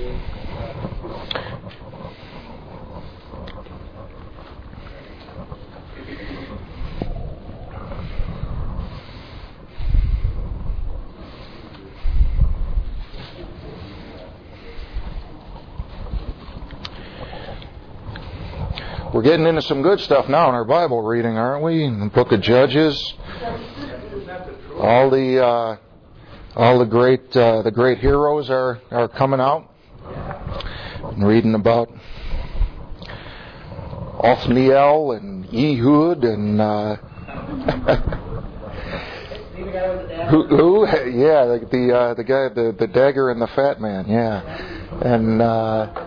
We're getting into some good stuff now in our Bible reading, aren't we? In the book of Judges, all the great heroes are coming out. I'm reading about Othniel and Ehud and who? Yeah, the guy, the dagger and the fat man. Yeah, and.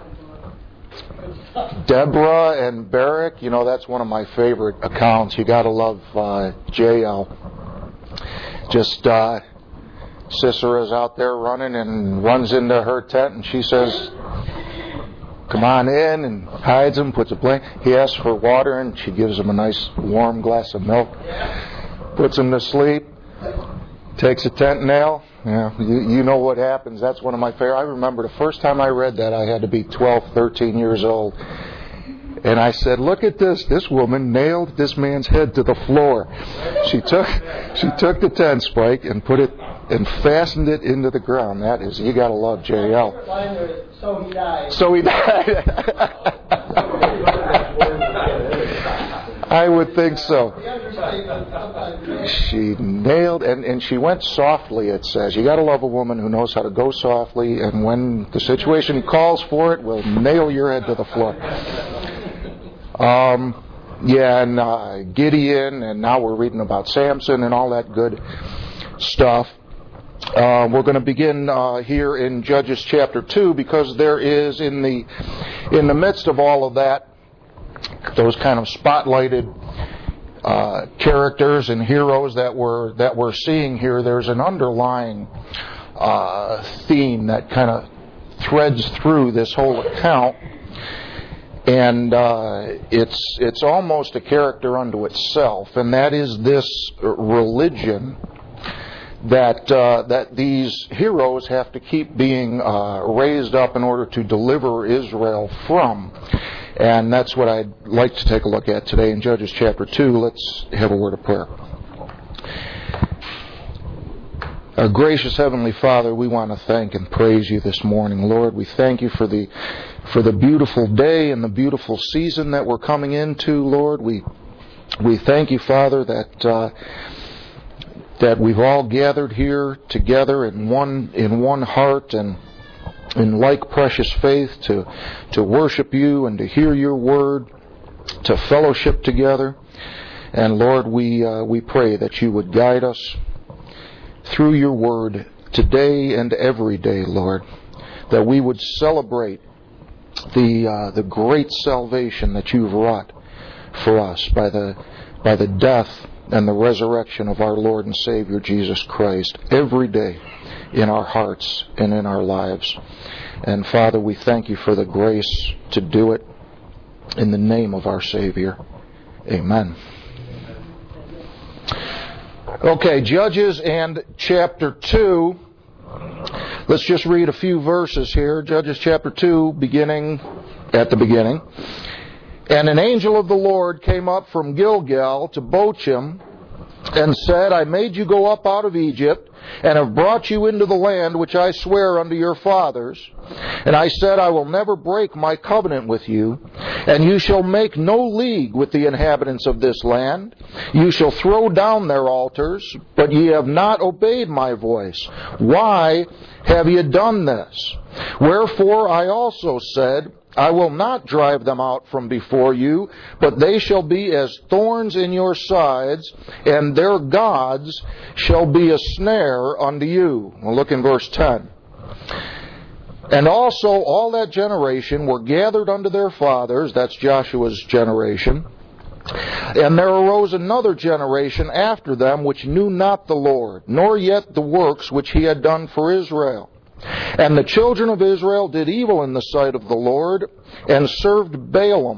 Deborah and Barak, that's one of my favorite accounts. You got to love Jael. Just Sisera's out there running and runs into her tent, and she says, "Come on in," and hides him, puts a blanket. He asks for water, and she gives him a nice warm glass of milk, puts him to sleep, takes a tent nail. Yeah, you know what happens. That's one of my favorite. I remember the first time I read that, I had to be 12, 13 years old. And I said, "Look at this. This woman nailed this man's head to the floor." She took the tent spike and put it and fastened it into the ground. That is, you got to love Jael. So he died. So he died. I would think so. She nailed, and she went softly, it says. You got to love a woman who knows how to go softly, and when the situation calls for it, will nail your head to the floor. And Gideon, and now we're reading about Samson and all that good stuff. We're going to begin here in Judges chapter 2, because there is in the midst of all of that, those kind of spotlighted characters and heroes that we're seeing here. There's an underlying theme that kind of threads through this whole account, and it's almost a character unto itself, and that is this religion that these heroes have to keep being raised up in order to deliver Israel from. And that's what I'd like to take a look at today in Judges chapter 2. Let's have a word of prayer. Our gracious Heavenly Father, we want to thank and praise You this morning. Lord, we thank You for the beautiful day and the beautiful season that we're coming into, Lord. We thank You, Father, that we've all gathered here together in one heart and in like precious faith to worship You and to hear Your word, to fellowship together. And Lord, we pray that You would guide us through Your word today and every day, Lord, that we would celebrate the great salvation that You've wrought for us by the death and the resurrection of our Lord and Savior Jesus Christ every day in our hearts and in our lives. And Father, we thank You for the grace to do it in the name of our Savior. Amen. Okay, Judges and chapter 2. Let's just read a few verses here. Judges chapter 2, beginning at the beginning. And an angel of the Lord came up from Gilgal to Bochim and said, "I made you go up out of Egypt, and have brought you into the land which I swear unto your fathers. And I said, I will never break my covenant with you, and you shall make no league with the inhabitants of this land. You shall throw down their altars, but ye have not obeyed my voice. Why have ye done this? Wherefore I also said, I will not drive them out from before you, but they shall be as thorns in your sides, and their gods shall be a snare unto you." We'll look in verse 10. "And also all that generation were gathered unto their fathers," that's Joshua's generation, "and there arose another generation after them which knew not the Lord, nor yet the works which He had done for Israel. And the children of Israel did evil in the sight of the Lord, and served Baalim.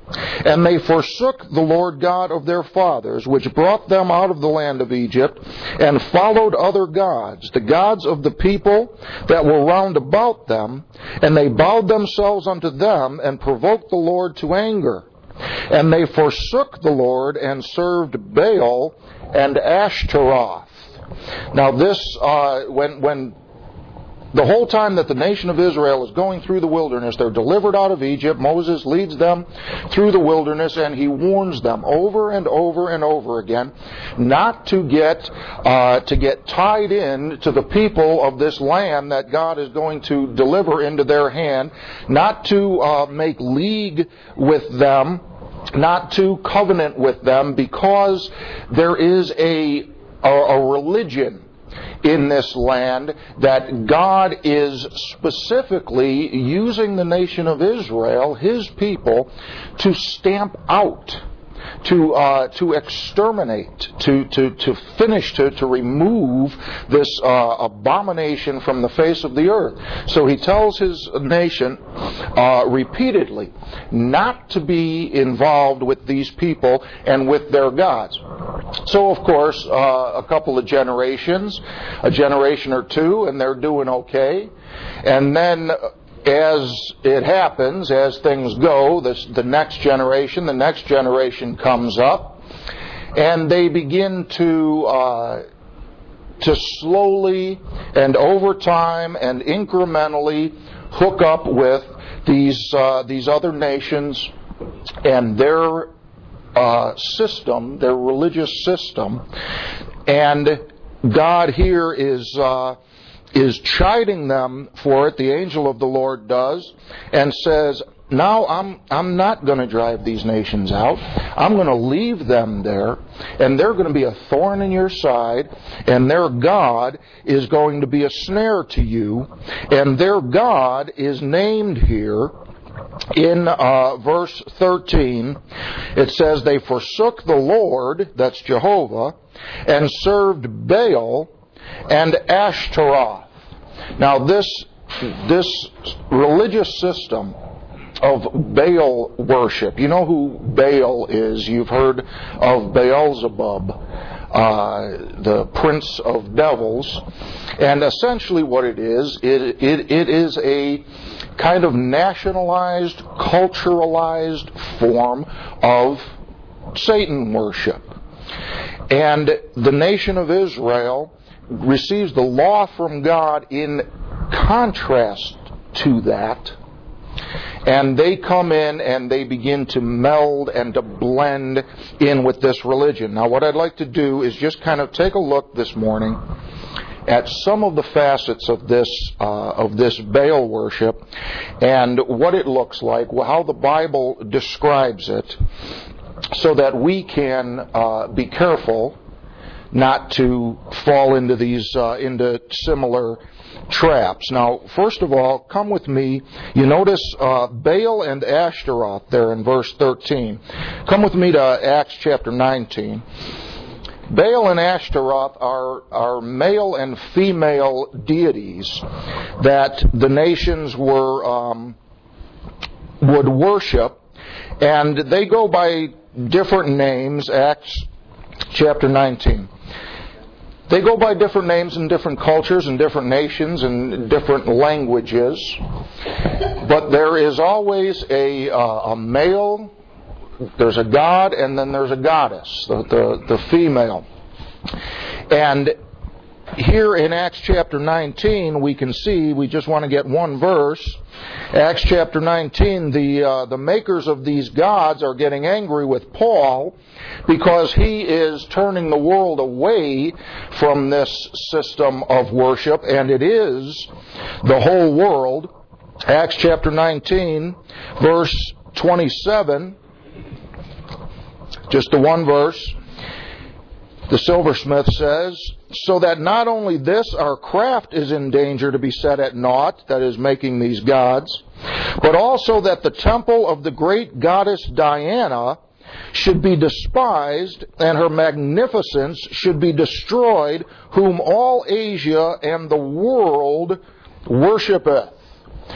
And they forsook the Lord God of their fathers, which brought them out of the land of Egypt, and followed other gods, the gods of the people that were round about them, and they bowed themselves unto them, and provoked the Lord to anger. And they forsook the Lord, and served Baal and Ashtaroth. Now this, when the whole time that the nation of Israel is going through the wilderness, they're delivered out of Egypt. Moses leads them through the wilderness, and he warns them over and over and over again not to get tied in to the people of this land that God is going to deliver into their hand, not to make league with them, not to covenant with them, because there is a religion in this land that God is specifically using the nation of Israel, His people, to stamp out, to exterminate, to finish, to remove this abomination from the face of the earth. So He tells His nation repeatedly not to be involved with these people and with their gods. So, of course, a couple of generations, a generation or two, and they're doing okay. And then, as it happens, as things go, the next generation comes up, and they begin to slowly and over time and incrementally hook up with these other nations and their system, their religious system, and God here is chiding them for it. The angel of the Lord does, and says, now I'm not going to drive these nations out. I'm going to leave them there, and they're going to be a thorn in your side, and their God is going to be a snare to you, and their God is named here. In verse 13, it says, they forsook the Lord, that's Jehovah, and served Baal and Ashtaroth. Now this religious system of Baal worship, you know who Baal is. You've heard of Beelzebub, the prince of devils. And essentially what it is a kind of nationalized, culturalized form of Satan worship. And the nation of Israel receives the law from God in contrast to that. And they come in and they begin to meld and to blend in with this religion. Now what I'd like to do is just kind of take a look this morning at some of the facets of this Baal worship and what it looks like, how the Bible describes it, so that we can be careful not to fall into these into similar traps. Now, first of all, come with me. You notice Baal and Ashtaroth there in verse 13. Come with me to Acts chapter 19. Baal and Ashtaroth are male and female deities that the nations would worship, and they go by different names. Acts chapter 19. They go by different names in different cultures and different nations and different languages, but there is always a male. There's a god, and then there's a goddess, the female. And here in Acts chapter 19, we can see, we just want to get one verse. Acts chapter 19, the makers of these gods are getting angry with Paul because he is turning the world away from this system of worship, and it is the whole world. Acts chapter 19, verse 27. Just the one verse. The silversmith says, so that not only this, our craft is in danger to be set at naught, that is, making these gods, but also that the temple of the great goddess Diana should be despised, and her magnificence should be destroyed, whom all Asia and the world worshipeth.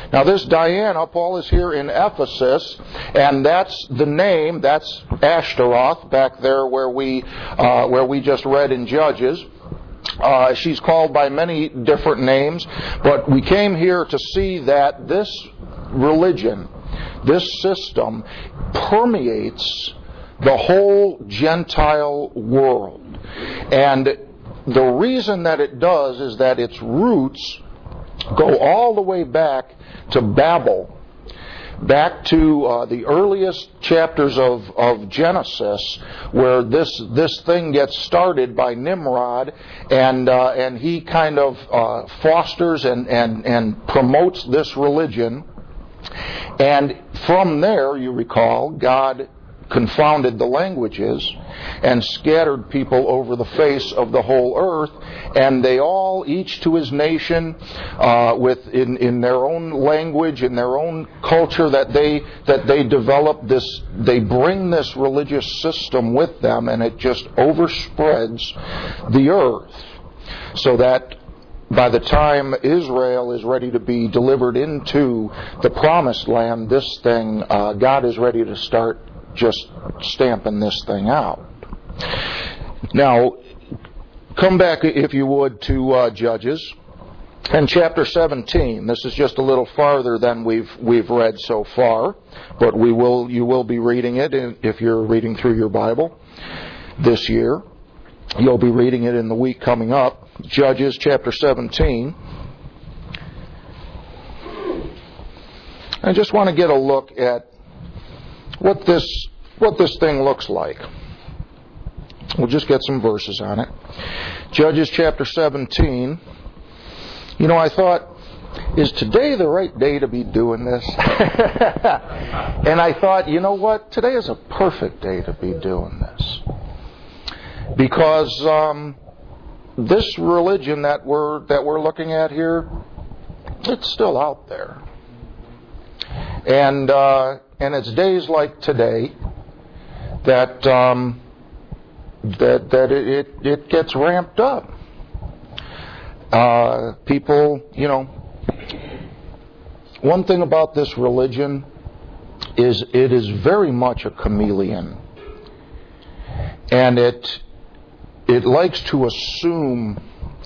Now this Diana, Paul is here in Ephesus, and that's the name, that's Ashtaroth, back there where we just read in Judges. She's called by many different names, but we came here to see that this religion, this system, permeates the whole Gentile world. And the reason that it does is that its roots go all the way back to Babel, back to the earliest chapters of Genesis, where this thing gets started by Nimrod, and he kind of fosters and promotes this religion. And from there, you recall, God confounded the languages and scattered people over the face of the whole earth, and they all, each to his nation, in their own language, in their own culture that they develop this, they bring this religious system with them, and it just overspreads the earth, so that by the time Israel is ready to be delivered into the promised land, this thing, God is ready to start just stamping this thing out. Now, come back, if you would, to Judges and chapter 17. This is just a little farther than we've read so far, but you will be reading it if you're reading through your Bible this year. You'll be reading it in the week coming up. Judges chapter 17. I just want to get a look at what this thing looks like. We'll just get some verses on it. Judges chapter 17. You know, I thought, is today the right day to be doing this? And I thought, you know what? Today is a perfect day to be doing this. Because this religion that we're looking at here, it's still out there. And it's days like today that it gets ramped up. People, you know, one thing about this religion is it is very much a chameleon, and it likes to assume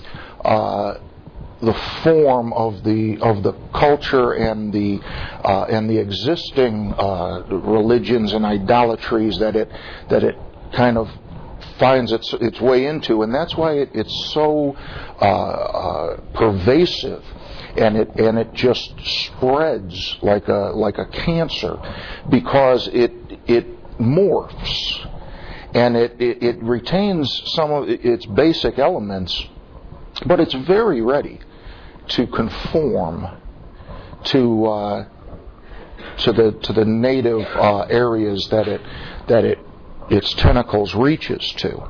the form of the culture and the existing religions and idolatries that it kind of finds its way into, and that's why it's so pervasive, and it just spreads like a cancer, because it morphs, and it retains some of its basic elements, but it's very ready to conform to the native areas that its tentacles reaches to.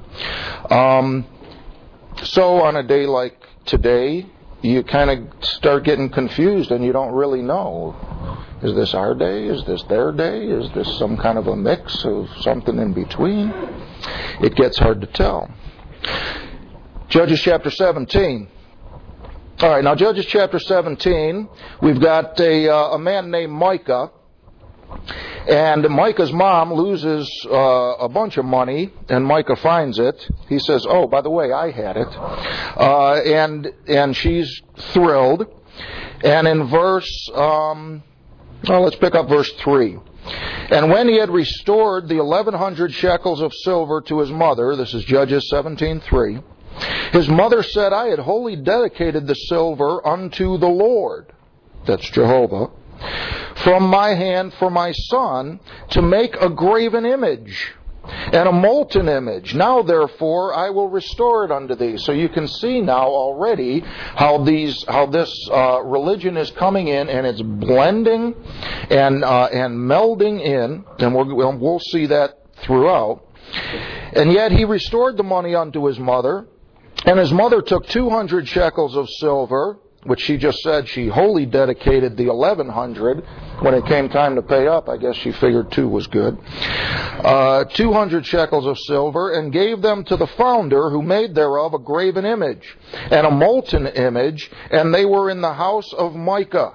So on a day like today, you kind of start getting confused, and you don't really know. Is this our day? Is this their day? Is this some kind of a mix of something in between? It gets hard to tell. Judges chapter 17. All right, now Judges chapter 17, we've got a man named Micah, and Micah's mom loses a bunch of money, and Micah finds it. He says, "Oh, by the way, I had it," and she's thrilled. And in verse, let's pick up verse 3. And when he had restored the 1,100 shekels of silver to his mother, this is Judges 17:3. His mother said, "I had wholly dedicated the silver unto the Lord," that's Jehovah, "from my hand for my son to make a graven image and a molten image. Now therefore I will restore it unto thee." So you can see now already how this religion is coming in, and it's blending and melding in, and we'll see that throughout. And yet he restored the money unto his mother. And his mother took 200 shekels of silver, which she just said she wholly dedicated the 1,100. When it came time to pay up, I guess she figured 2 was good. 200 shekels of silver, and gave them to the founder, who made thereof a graven image and a molten image, and they were in the house of Micah.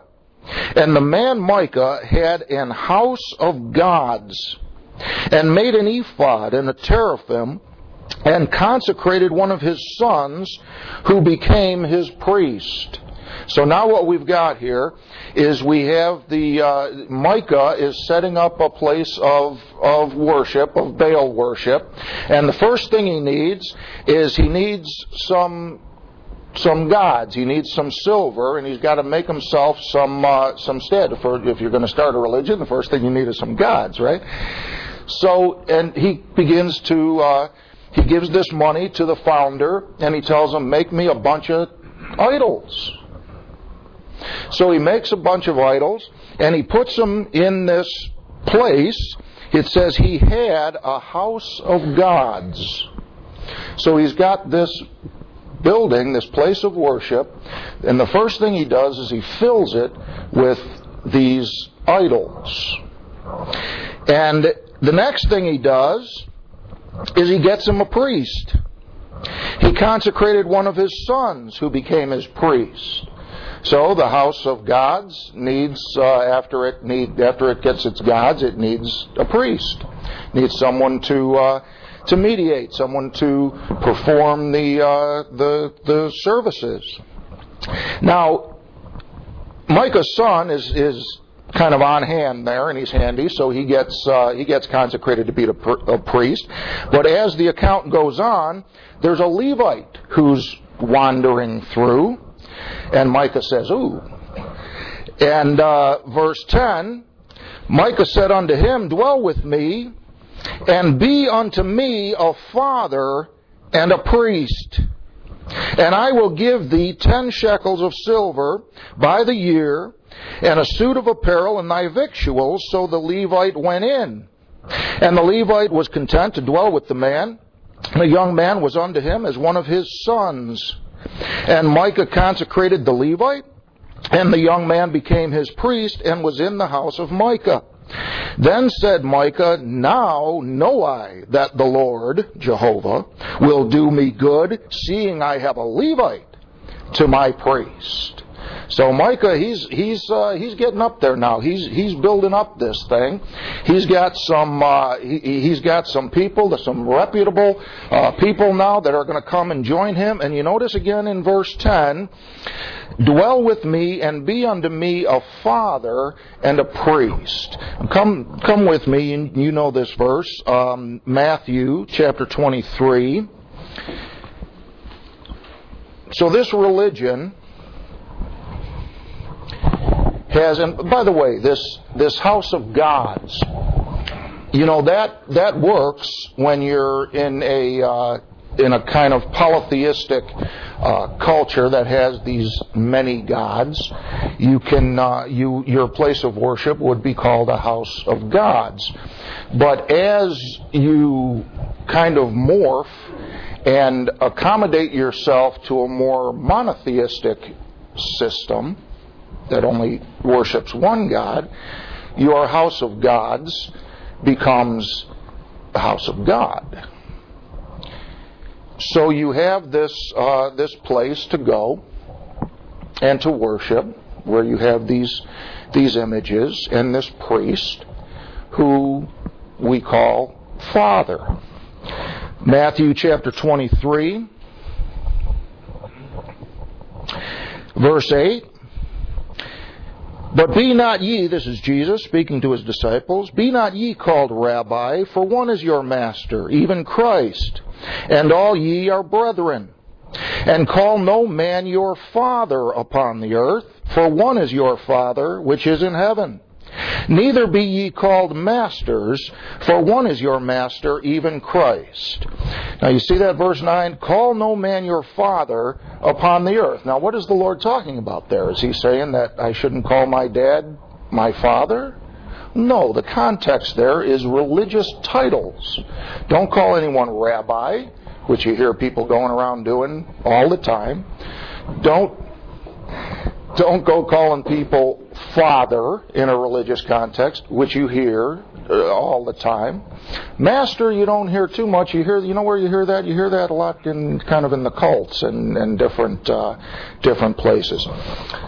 And the man Micah had an house of gods, and made an ephod and a teraphim, and consecrated one of his sons, who became his priest. So now what we've got here is we have Micah is setting up a place of worship, of Baal worship, and the first thing he needs is some gods. He needs some silver, and he's got to make himself some stead. If you're going to start a religion, the first thing you need is some gods, right? So, and he begins to he gives this money to the founder, and he tells him, make me a bunch of idols. So he makes a bunch of idols, and he puts them in this place. It says he had a house of gods. So he's got this building, this place of worship, and the first thing he does is he fills it with these idols. And the next thing he does is he gets him a priest. He consecrated one of his sons, who became his priest. So the house of gods needs, after it gets its gods, it needs a priest. It needs someone to mediate, someone to perform the services. Now, Micah's son is kind of on hand there, and he's handy, so he gets consecrated to be a priest. But as the account goes on, there's a Levite who's wandering through, and Micah says, ooh. And verse 10, Micah said unto him, dwell with me, and be unto me a father and a priest. And I will give thee 10 shekels of silver by the year, and a suit of apparel, and thy victuals. So the Levite went in. And the Levite was content to dwell with the man. The young man was unto him as one of his sons. And Micah consecrated the Levite, and the young man became his priest, and was in the house of Micah. Then said Micah, now know I that the Lord, Jehovah, will do me good, seeing I have a Levite to my priest. So Micah, he's getting up there now. He's building up this thing. He's got some people, some reputable people now that are going to come and join him. And you notice again in verse 10, dwell with me and be unto me a father and a priest. Come with me, and you know this verse, Matthew chapter 23. So this religion has, and by the way, this house of gods, you know, that works when you're in a kind of polytheistic culture that has these many gods. You can your place of worship would be called a house of gods. But as you kind of morph and accommodate yourself to a more monotheistic system that only worships one God, your house of gods becomes the house of God. So you have this place to go and to worship, where you have these images and this priest who we call Father. Matthew chapter 23, verse 8. But be not ye, this is Jesus speaking to his disciples, be not ye called Rabbi, for one is your master, even Christ, and all ye are brethren. And call no man your father upon the earth, for one is your Father which is in heaven. Neither be ye called masters, for one is your master, even Christ. Now you see that verse 9? Call no man your father upon the earth. Now what is the Lord talking about there? Is he saying that I shouldn't call my dad my father? No, the context there is religious titles. Don't call anyone rabbi, which you hear people going around doing all the time. Don't go calling people father in a religious context, which you hear all the time. Master, you don't hear too much. You know where you hear that? You hear that a lot in the cults and different places.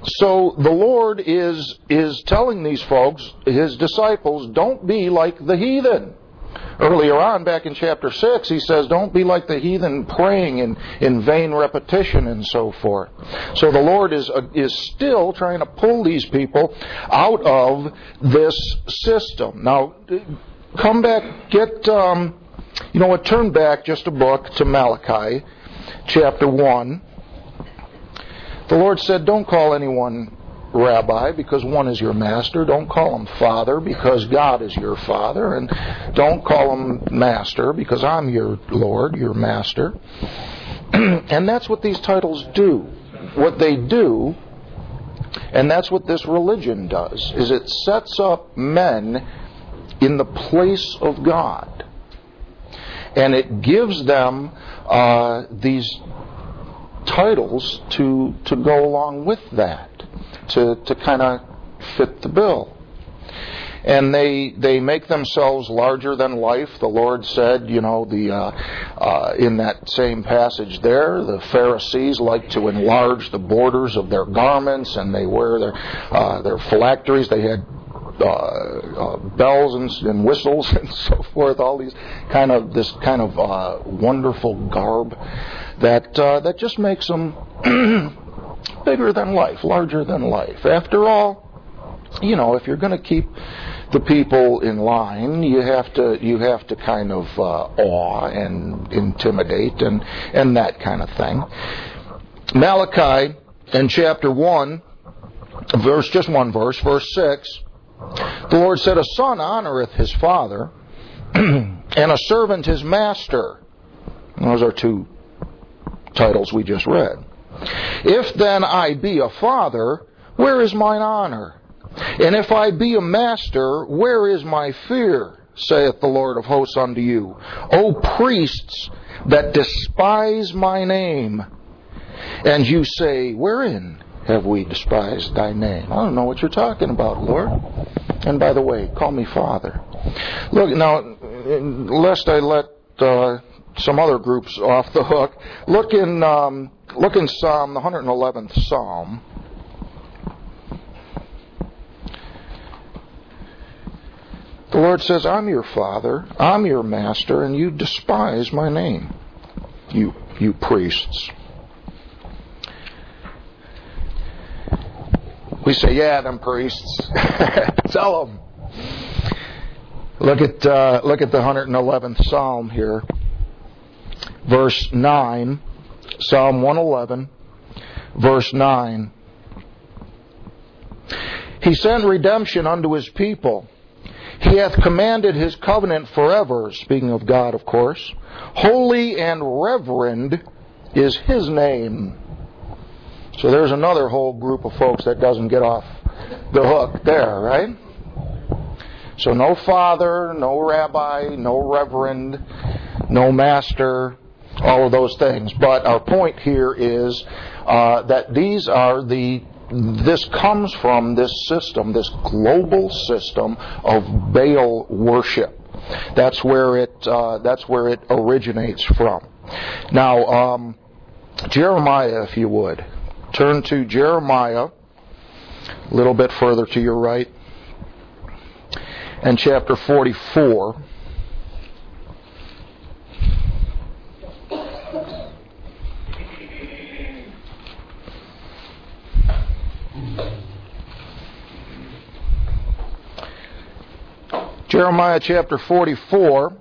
So the Lord is telling these folks, His disciples, don't be like the heathen. Earlier on, back in chapter 6, He says, don't be like the heathen praying in vain repetition and so forth. So the Lord is still trying to pull these people out of this system. Now, come back, turn back just a book to Malachi, chapter 1. The Lord said, don't call anyone Rabbi, because one is your master. Don't call him Father, because God is your Father. And don't call him Master, because I'm your Lord, your Master. And that's what these titles do. What they do, and that's what this religion does, is it sets up men in the place of God. And it gives them these titles to go along with that, to kind of fit the bill. And they make themselves larger than life. The Lord said, in that same passage there, the Pharisees like to enlarge the borders of their garments, and they wear their phylacteries. They had bells and whistles and so forth. All these this kind of wonderful garb that just makes them bigger than life, larger than life. After all, if you're going to keep the people in line, you have to kind of awe and intimidate and that kind of thing. Malachi in chapter 1, verse 6, the Lord said, a son honoreth his father, and a servant his master. Those are two titles we just read. If then I be a father, where is mine honor? And if I be a master, where is my fear? Saith the Lord of hosts unto you. O priests that despise my name. And you say, wherein have we despised thy name? I don't know what you're talking about, Lord. And by the way, call me Father. Look, now, lest I let some other groups off the hook, look in Psalm, the 111th Psalm. The Lord says, I'm your Father, I'm your Master, and you despise my name, you priests. We say, yeah, them priests. Tell them. Look at the 111th Psalm here. Verse 9. Psalm 111, verse 9. He sent redemption unto his people. He hath commanded his covenant forever. Speaking of God, of course. Holy and reverend is his name. So there's another whole group of folks that doesn't get off the hook there, right? So no father, no rabbi, no reverend, no master, all of those things. But our point here is that this comes from this system, this global system of Baal worship. That's where it originates from. Now, Jeremiah, if you would. Turn to Jeremiah, a little bit further to your right, and chapter 44. Jeremiah chapter 44.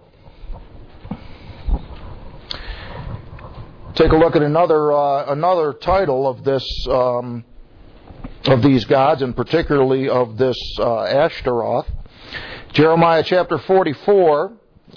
Take a look at another title of this of these gods, and particularly of this Ashtaroth. Jeremiah chapter 44.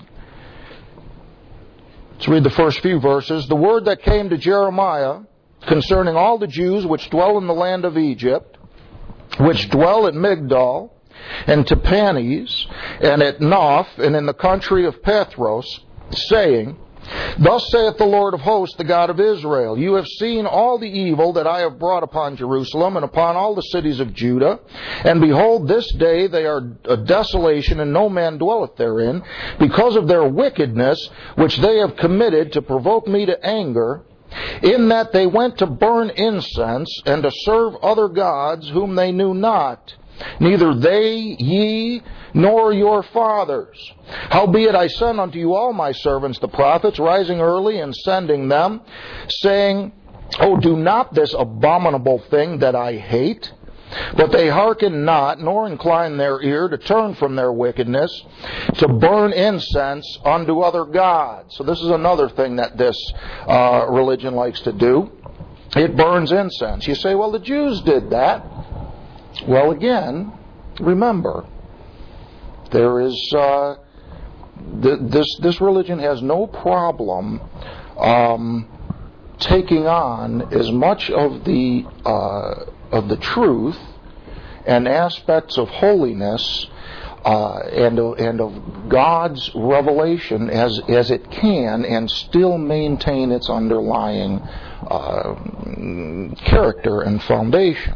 Let's read the first few verses. The word that came to Jeremiah concerning all the Jews which dwell in the land of Egypt, which dwell at Migdol, and Tahpanhes, and at Noph, and in the country of Pathros, saying, Thus saith the Lord of hosts, the God of Israel, You have seen all the evil that I have brought upon Jerusalem and upon all the cities of Judah. And behold, this day they are a desolation, and no man dwelleth therein, because of their wickedness which they have committed to provoke me to anger. in that they went to burn incense and to serve other gods whom they knew not, neither they, ye, nor your fathers. Howbeit I send unto you all my servants the prophets, rising early and sending them, saying, O do not this abominable thing that I hate. But they hearken not, nor incline their ear to turn from their wickedness, to burn incense unto other gods. So this is another thing that this religion likes to do. It burns incense. You say, well, the Jews did that. Well, again, remember, there is this religion has no problem taking on as much of the truth and aspects of holiness and of God's revelation as it can, and still maintain its underlying character and foundation.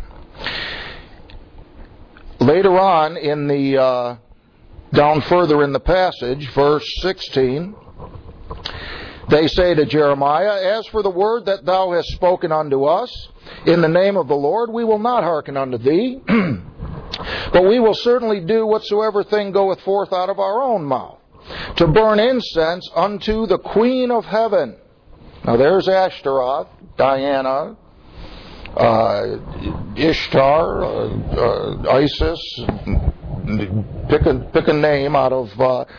Later on in the down further in the passage, verse 16, they say to Jeremiah, As for the word that thou hast spoken unto us, in the name of the Lord, we will not hearken unto thee, but we will certainly do whatsoever thing goeth forth out of our own mouth, to burn incense unto the Queen of Heaven. Now there's Ashtaroth, Diana, Ishtar, Isis. Pick a name out of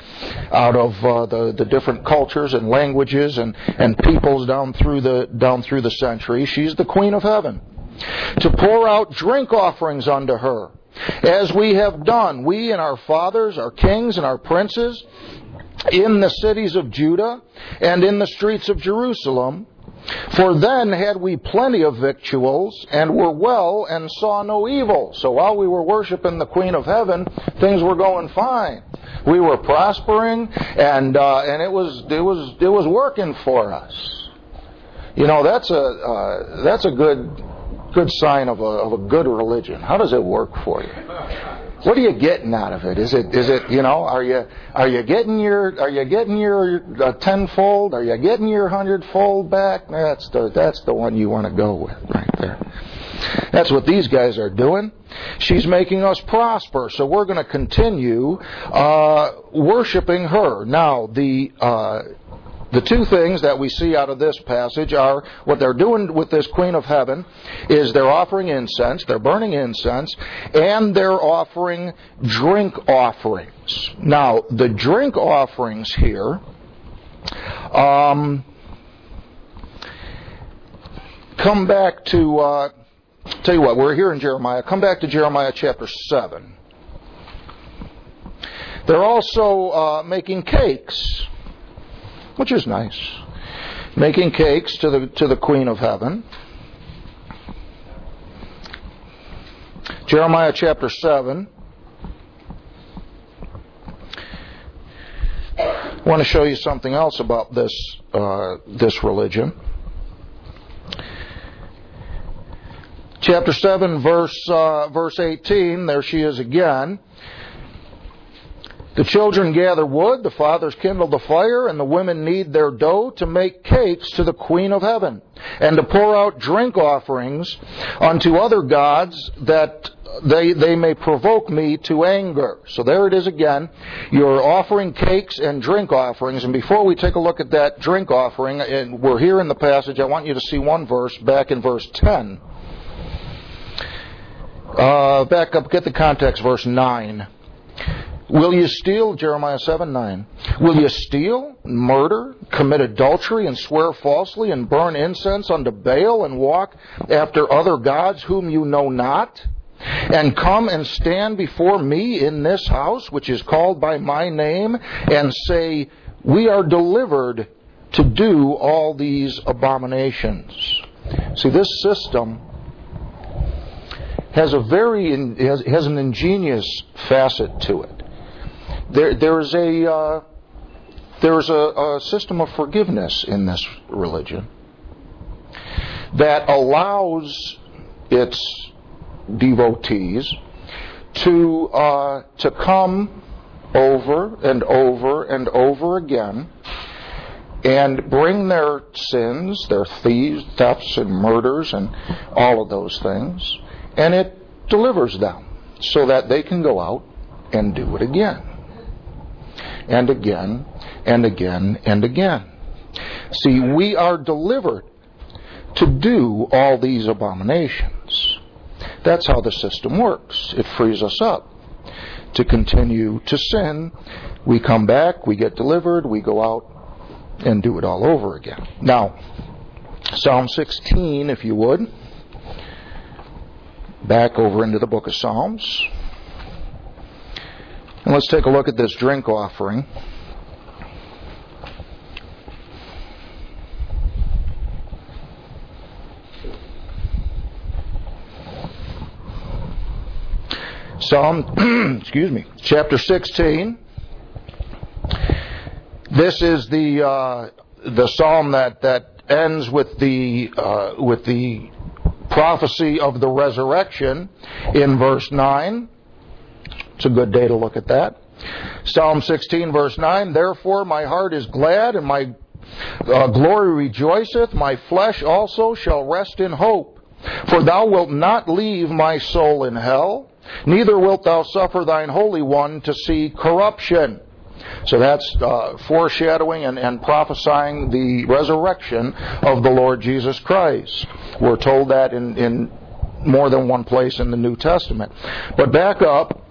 the different cultures and languages and peoples down through the centuries. She's the Queen of Heaven. To pour out drink offerings unto her, as we have done, we and our fathers, our kings and our princes, in the cities of Judah and in the streets of Jerusalem. For then had we plenty of victuals, and were well, and saw no evil. So while we were worshiping the Queen of Heaven, things were going fine. We were prospering, and it was working for us. You know, that's a good sign of a good religion. How does it work for you? What are you getting out of it? Is it you know, are you getting your tenfold? Are you getting your 100-fold back? That's the one you want to go with right there. That's what these guys are doing. She's making us prosper, so we're going to continue worshiping her. Now the two things that we see out of this passage are what they're doing with this Queen of Heaven is they're offering incense, they're burning incense, and they're offering drink offerings. Now, the drink offerings here come back to, tell you what, we're here in Jeremiah. Come back to Jeremiah chapter 7. They're also making cakes, which is nice. Making cakes to the Queen of Heaven. Jeremiah chapter 7. I want to show you something else about this religion. Chapter 7, verse 18. There she is again. The children gather wood, the fathers kindle the fire, and the women knead their dough to make cakes to the Queen of Heaven, and to pour out drink offerings unto other gods, that they may provoke me to anger. So there it is again. You're offering cakes and drink offerings. And before we take a look at that drink offering, and we're here in the passage, I want you to see one verse back in verse 10. Back up, get the context, verse 9. Will you steal, Jeremiah 7:9. Will you steal, murder, commit adultery, and swear falsely, and burn incense unto Baal, and walk after other gods whom you know not? And come and stand before me in this house, which is called by my name, and say, we are delivered to do all these abominations. See, this system has has an ingenious facet to it. There is a system of forgiveness in this religion that allows its devotees to come over and over and over again and bring their sins, their thieves, thefts, and murders, and all of those things, and it delivers them so that they can go out and do it again. And again, and again, and again. See, we are delivered to do all these abominations. That's how the system works. It frees us up to continue to sin. We come back, we get delivered, we go out and do it all over again. Now, Psalm 16, if you would. Back over into the book of Psalms. And let's take a look at this drink offering. Psalm, chapter 16. This is the psalm that ends with the prophecy of the resurrection in verse 9. It's a good day to look at that. Psalm 16, verse 9. Therefore my heart is glad, and my glory rejoiceth. My flesh also shall rest in hope. For thou wilt not leave my soul in hell, neither wilt thou suffer thine Holy One to see corruption. So that's foreshadowing and prophesying the resurrection of the Lord Jesus Christ. We're told that in more than one place in the New Testament. But back up,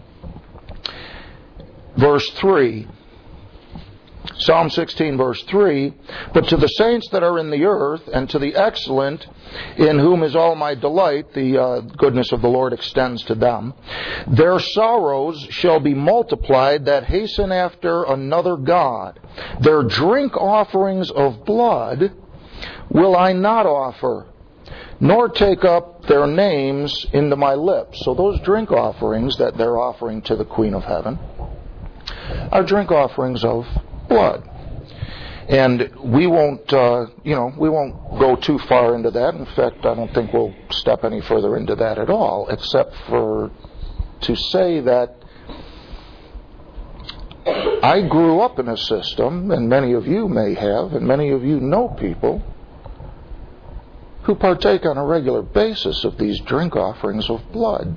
verse 3. Psalm 16, verse 3, but to the saints that are in the earth, and to the excellent, in whom is all my delight, the goodness of the Lord extends to them, their sorrows shall be multiplied that hasten after another God. Their drink offerings of blood will I not offer, nor take up their names into my lips. So those drink offerings that they're offering to the Queen of Heaven are drink offerings of blood. And we won't go too far into that. In fact, I don't think we'll step any further into that at all, except for to say that I grew up in a system, and many of you may have, and many of you know people who partake on a regular basis of these drink offerings of blood.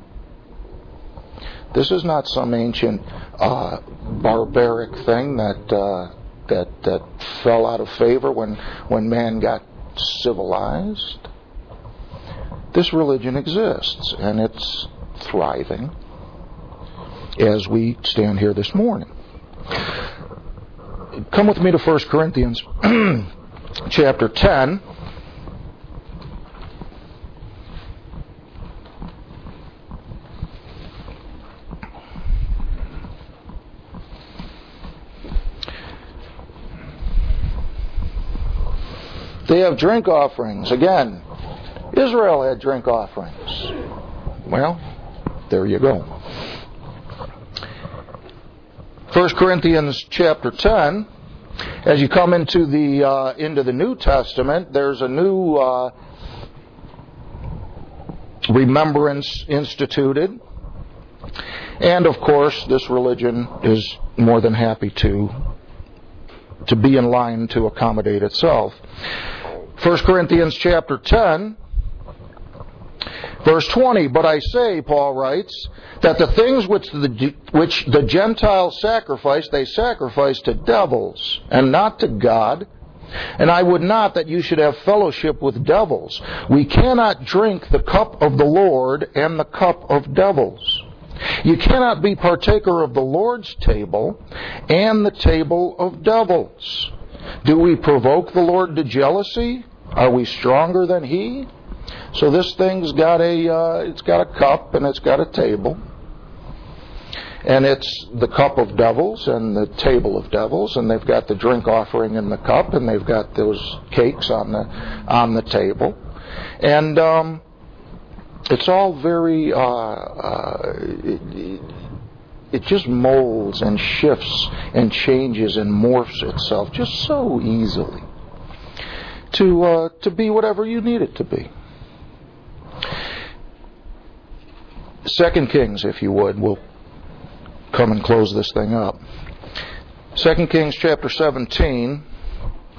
This is not some ancient barbaric thing that fell out of favor when man got civilized. This religion exists, and it's thriving as we stand here this morning. Come with me to 1 Corinthians chapter 10. They have drink offerings. Again, Israel had drink offerings. Well, there you go. 1 Corinthians chapter 10. As you come into the New Testament, there's a new remembrance instituted. And of course, this religion is more than happy to be in line to accommodate itself. 1 Corinthians chapter 10, verse 20, but I say, Paul writes, that the things which the Gentiles sacrifice, they sacrifice to devils, and not to God. And I would not that you should have fellowship with devils. We cannot drink the cup of the Lord and the cup of devils. You cannot be partaker of the Lord's table and the table of devils. Do we provoke the Lord to jealousy? Are we stronger than He? So this thing's got it's got a cup and it's got a table. And it's the cup of devils and the table of devils, and they've got the drink offering in the cup, and they've got those cakes on the table. And it's all very it just molds and shifts and changes and morphs itself just so easily to be whatever you need it to be. 2 Kings, if you would, we'll come and close this thing up. 2 Kings chapter 17.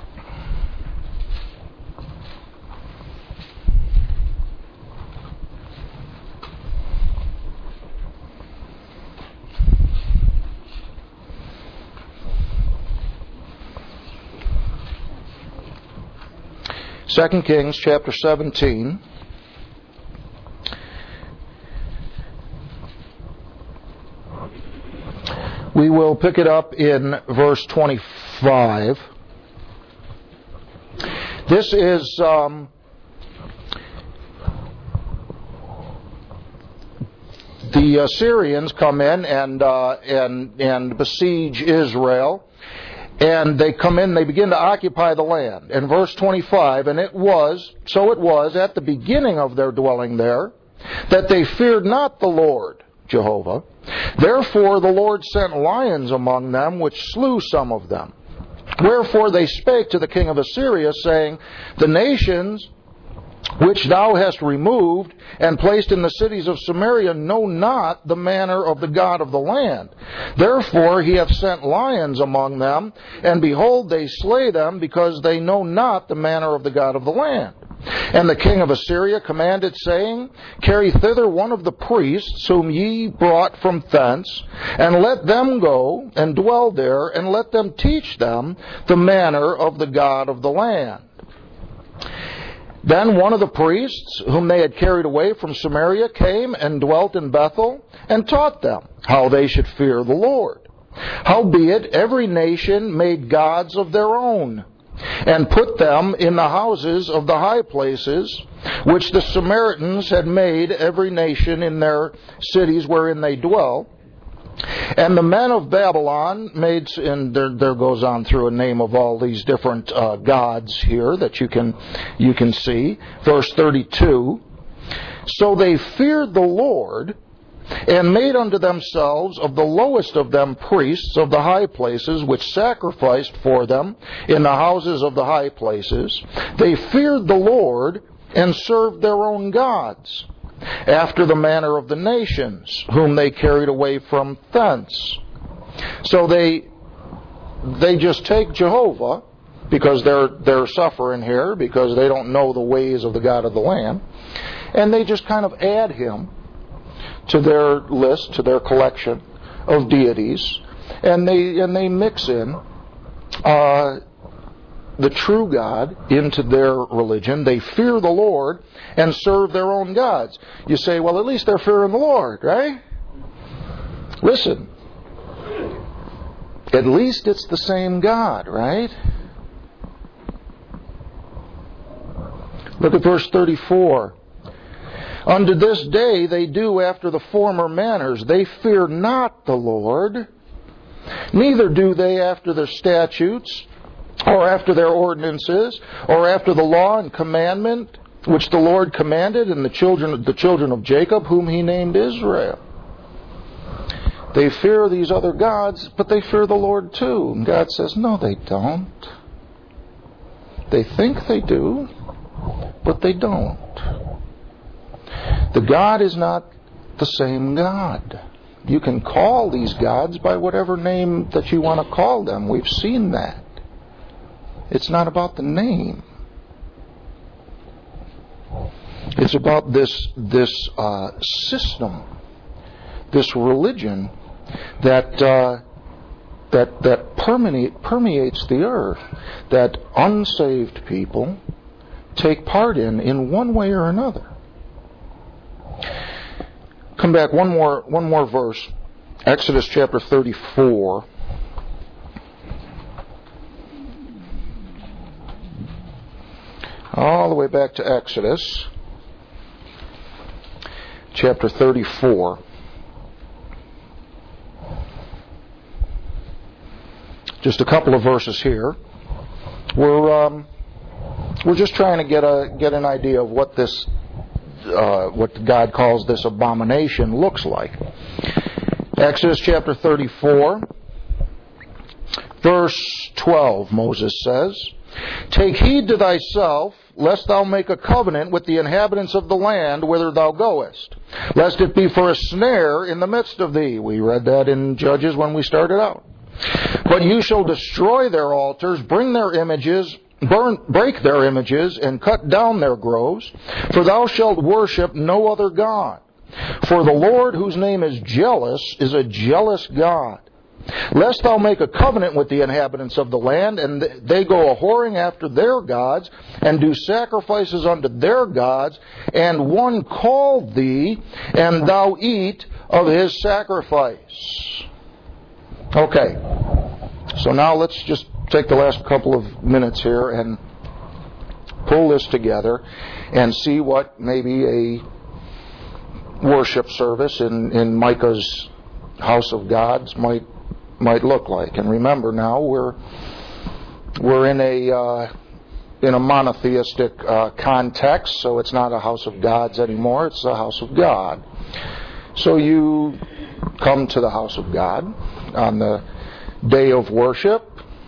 2 Kings chapter 17. We will pick it up in verse 25. This is the Assyrians come in and besiege Israel. And they come in, they begin to occupy the land. In verse 25, and it was at the beginning of their dwelling there, that they feared not the Lord, Jehovah. Therefore the Lord sent lions among them, which slew some of them. Wherefore they spake to the king of Assyria, saying, the nations which thou hast removed and placed in the cities of Samaria know not the manner of the God of the land. Therefore he hath sent lions among them, and behold, they slay them, because they know not the manner of the God of the land. And the king of Assyria commanded, saying, carry thither one of the priests whom ye brought from thence, and let them go and dwell there, and let them teach them the manner of the God of the land. Then one of the priests, whom they had carried away from Samaria, came and dwelt in Bethel, and taught them how they should fear the Lord. Howbeit every nation made gods of their own, and put them in the houses of the high places, which the Samaritans had made every nation in their cities wherein they dwell. And the men of Babylon made, and there goes on through a name of all these different gods here that you can see. Verse 32, so they feared the Lord, and made unto themselves of the lowest of them priests of the high places, which sacrificed for them in the houses of the high places. They feared the Lord, and served their own gods, after the manner of the nations, whom they carried away from thence. So they just take Jehovah, because they're suffering here, because they don't know the ways of the God of the land, and they just kind of add him to their list, to their collection of deities, and they mix in the true God into their religion. They fear the Lord and serve their own gods. You say, well, at least they're fearing the Lord, right? Listen, at least it's the same God, right? Look at verse 34. Unto this day they do after the former manners. They fear not the Lord, neither do they after their statutes, or after their ordinances, or after the law and commandment which the Lord commanded in the children of Jacob, whom he named Israel. They fear these other gods, but they fear the Lord too. And God says, no, they don't. They think they do, but they don't. The God is not the same God. You can call these gods by whatever name that you want to call them. We've seen that. It's not about the name. It's about this system, this religion that permeates the earth, that unsaved people take part in one way or another. Come back one more verse. Exodus chapter 34. All the way back to Exodus chapter 34. Just a couple of verses here. We're just trying to get an idea of what this what God calls this abomination looks like. Exodus chapter 34, verse 12, Moses says, take heed to thyself, lest thou make a covenant with the inhabitants of the land whither thou goest, lest it be for a snare in the midst of thee. We read that in Judges when we started out. But you shall destroy their altars, break their images, and cut down their groves, for thou shalt worship no other God. For the Lord, whose name is jealous, is a jealous God. Lest thou make a covenant with the inhabitants of the land, and they go a-whoring after their gods, and do sacrifices unto their gods, and one call thee, and thou eat of his sacrifice. Okay, so now let's just take the last couple of minutes here and pull this together and see what maybe a worship service in Micah's house of gods might look like. And remember, now we're in a monotheistic context, so it's not a house of gods anymore, it's a house of God. So you come to the house of God on the day of worship.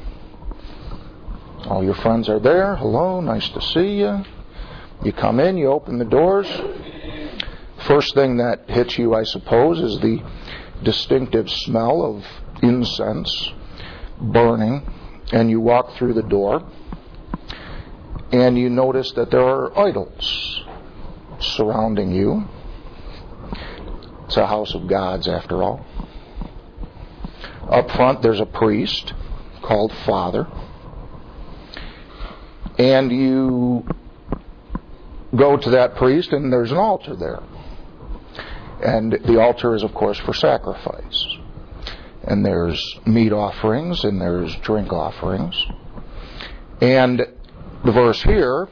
All your friends are there. Hello, nice to see you. You come in, you open the doors. First thing that hits you, I suppose, is the distinctive smell of incense burning. And you walk through the door, and you notice that there are idols surrounding you. It's a house of gods, after all. Up front, there's a priest called Father. And you go to that priest, and there's an altar there. And the altar is, of course, for sacrifice. And there's meat offerings, and there's drink offerings. And the verse here,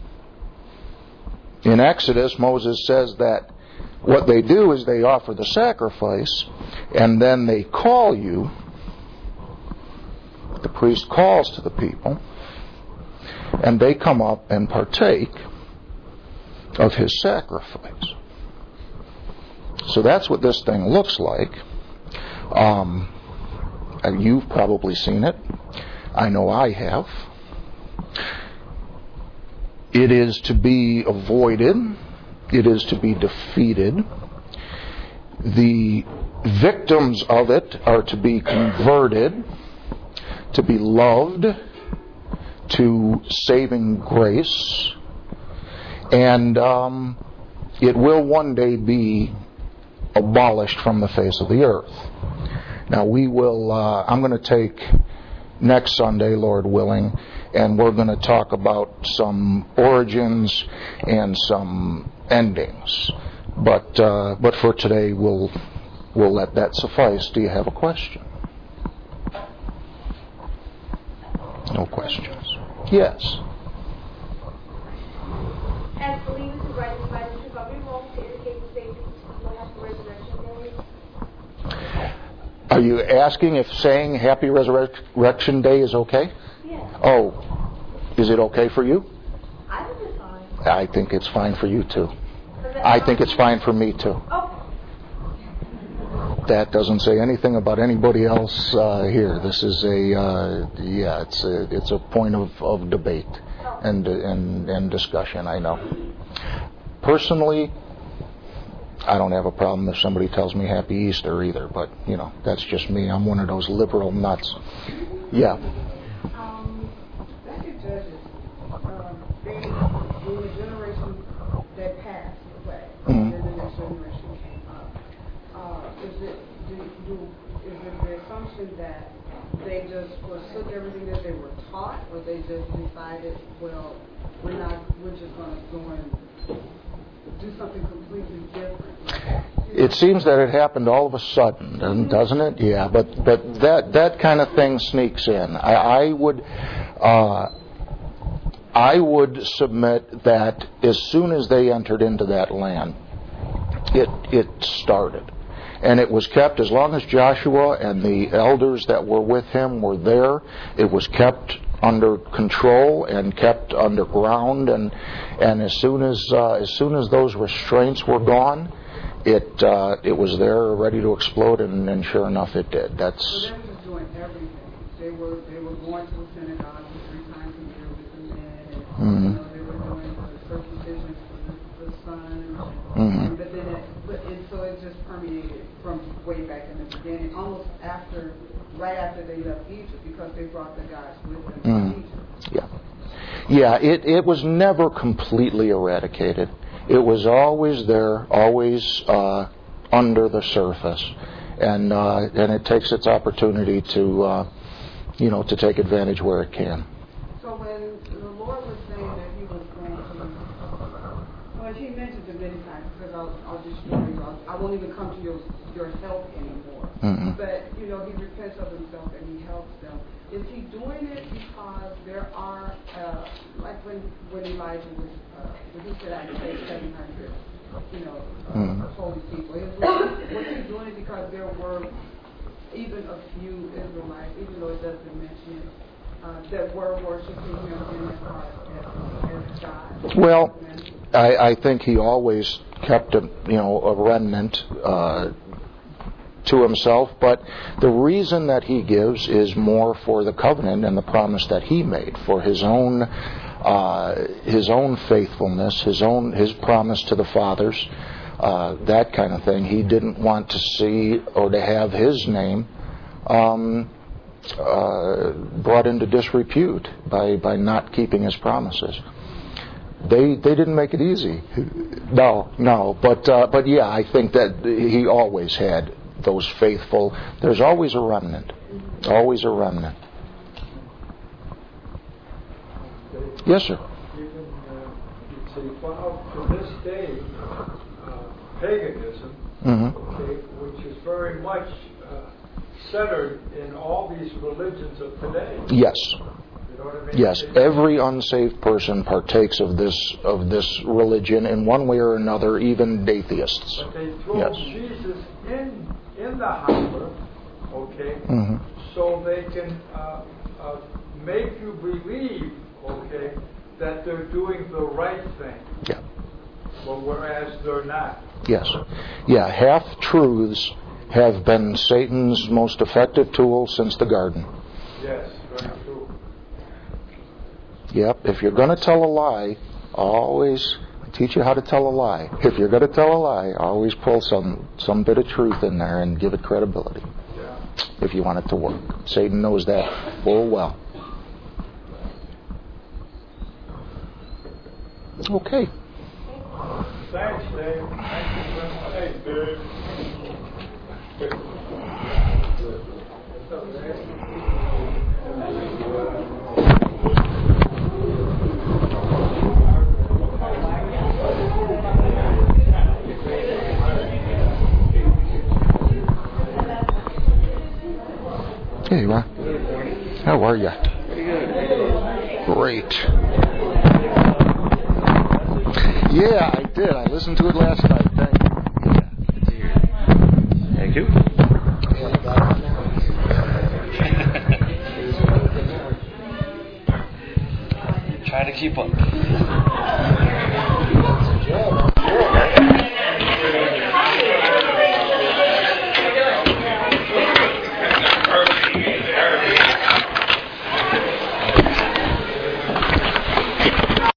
in Exodus, Moses says that what they do is they offer the sacrifice, and then they call you. The priest calls to the people, and they come up and partake of his sacrifice. So that's what this thing looks like. You've probably seen it. I know I have. It is to be avoided. It is to be defeated. The victims of it are to be converted, to be loved to saving grace, and it will one day be abolished from the face of the earth. Now we will, I'm going to take next Sunday, Lord willing, and we're going to talk about some origins and some endings. But for today, we'll let that suffice. Do you have a question? No questions. Yes. As believers who write the Bible, should God be wrong to indicate the safety of the resurrection day? Are you asking if saying Happy Resurrection Day is okay? Yes. Oh, is it okay for you? I think it's fine. I think it's fine for you too. I think it's fine for me too. Oh. That doesn't say anything about anybody else here. This is it's a point of debate and discussion. I know. Personally, I don't have a problem if somebody tells me Happy Easter either, but that's just me. I'm one of those liberal nuts. Yeah. Back in Judges, there was a generation that passed away, and then the next generation came up. Is it the assumption that they just forsook everything that they were taught, or they just decided, well, we're just going to go and do something completely different? It seems that it happened all of a sudden, doesn't it? Yeah, but that kind of thing sneaks in. I would submit that as soon as they entered into that land, it started. And it was kept as long as Joshua and the elders that were with him were there. It was kept under control and kept underground. And as soon as those restraints were gone, it was there ready to explode. And sure enough, it did. So they were just doing everything. They were going to the synagogue 3 times a year with the men, and they were doing the circumcision for the son. But then so it just permeated from way back in the beginning, almost right after they left Egypt, because they brought the gods with them from Egypt. Yeah, it was never completely eradicated. It was always there, always under the surface, and it takes its opportunity to to take advantage where it can. So when the Lord was saying that He was going to, well, He mentioned it many times, because I'll destroy you. I won't even come to your help anymore. Mm-hmm. But He repents of Himself and He helps them. Is He doing it because there are, like when Elijah was, when He said, "I saved 700," holy people. Was He doing it because there were even a few Israelites, even though it doesn't mention it, that were worshiping Him in their heart as God? Well, I think He always kept a remnant to Himself, but the reason that He gives is more for the covenant and the promise that He made, for His own faithfulness, His promise to the fathers, that kind of thing. He didn't want to see or to have His name brought into disrepute by not keeping His promises. They didn't make it easy. No, but yeah, I think that He always had those faithful. There's always a remnant. Always a remnant. Yes, sir. Even you'd say, well, to this day, paganism, which is very much centered in all these religions of today. Yes. You know what I mean? Yes, every unsaved person partakes of this religion in one way or another, even atheists. But they throw Jesus in the hopper, so they can make you believe, that they're doing the right thing. Yeah. But whereas they're not. Yes. Yeah, half-truths have been Satan's most effective tool since the garden. Yes, very true. Yep, if you're going to tell a lie, always teach you how to tell a lie. If you're going to tell a lie, always pull some bit of truth in there and give it credibility. Yeah. If you want it to work. Satan knows that full well. Okay. Thanks, Dave. Thank you very much. Hey, Dave. Hey, Ron. How are you? Great. Yeah, I did. I listened to it last night. Thank you. Trying to keep up.